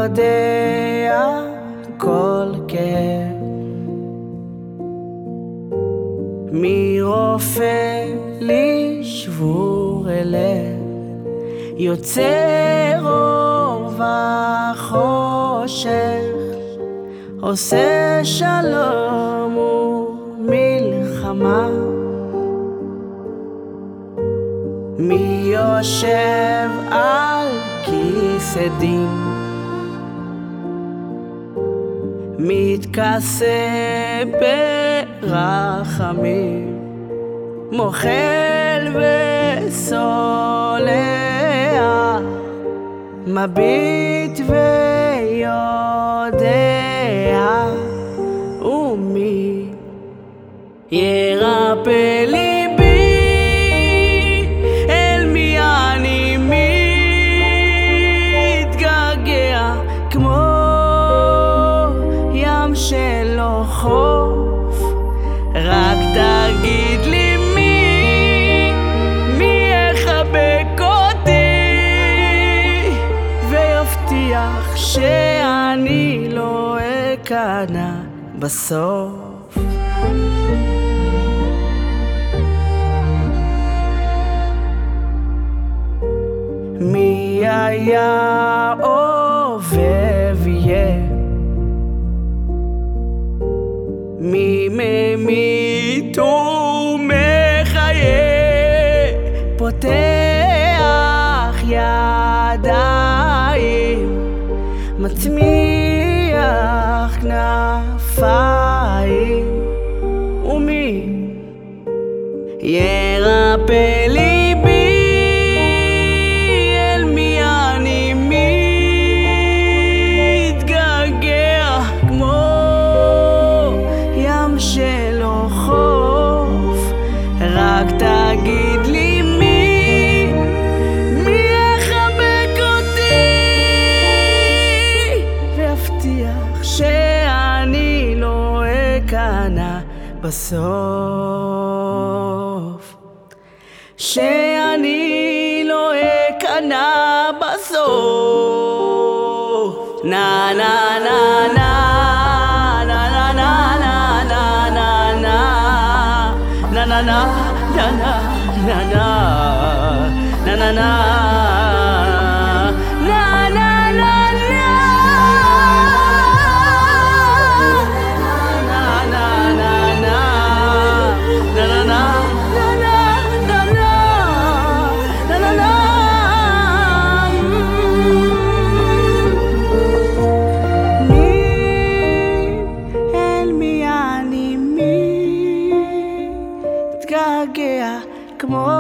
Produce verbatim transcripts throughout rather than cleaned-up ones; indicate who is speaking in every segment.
Speaker 1: יודע כל כאב, מרופא לשבור אליו, יוצר אור וחושך, עושה שלום ומלחמה. מי יושב על כיסא דין, מתכסה ברחמים, מוחל וסולח, מביט ויודע. ומי ירפא ליבי, אל מי אני מתגעגע, כמו ים שלא חוף. רק תגיד לי מי, מי יחבק אותי ויבטיח שאני לא אכנע בסוף. מי היה אוהב יהיה, מי ממית ומחיה, פותח ידיים, מצמיח כנפיים. ומי ירפא ליבי, אל מי אני מתגעגע, כמו ים שלא חוף. רק תגיד לי מי, מי יחבק אותי ויבטיח שאני לא אכנע בסוף, שאני לא אכנע בסוף. נה נה נה נה נה נה נה נה נה נה נה נה נה נה נה נה נה. מתגעגע כמו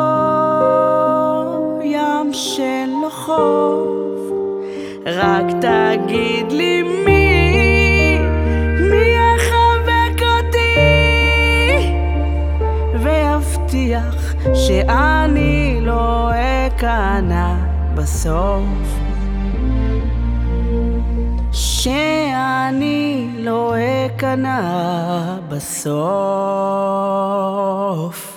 Speaker 1: ים שלא חוף. רק תגיד לי מי, מי יחבק אותי ויבטיח שאני לא אכנע בסוף, שאני לא אכנע בסוף.